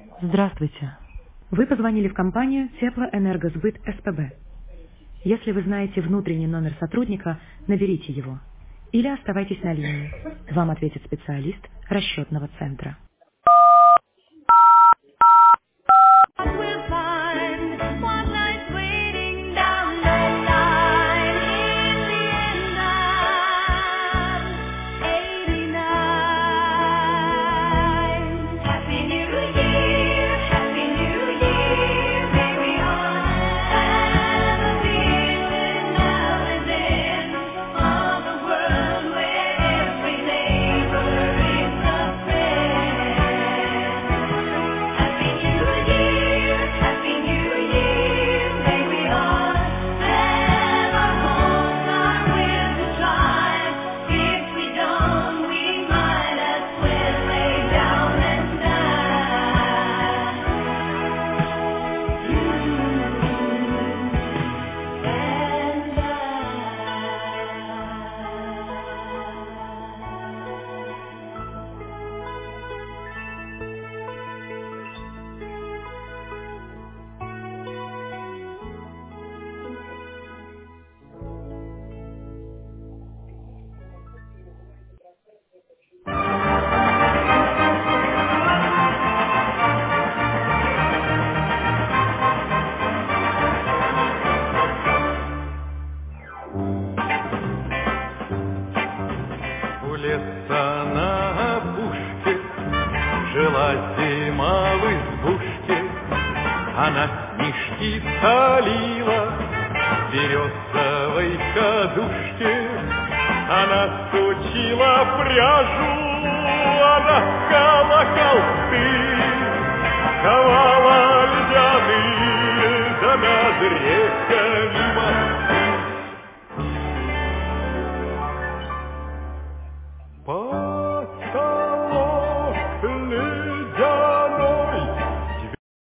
Здравствуйте. Вы позвонили в компанию Теплоэнергосбыт СПБ. Если вы знаете внутренний номер сотрудника, наберите его. Или оставайтесь на линии. Вам ответит специалист расчетного центра. У леса на опушке жила зима в избушке. Она книжки солила в березовой кадушке. Она сучила пряжу, она ткала колты, ковала льняные дома древка.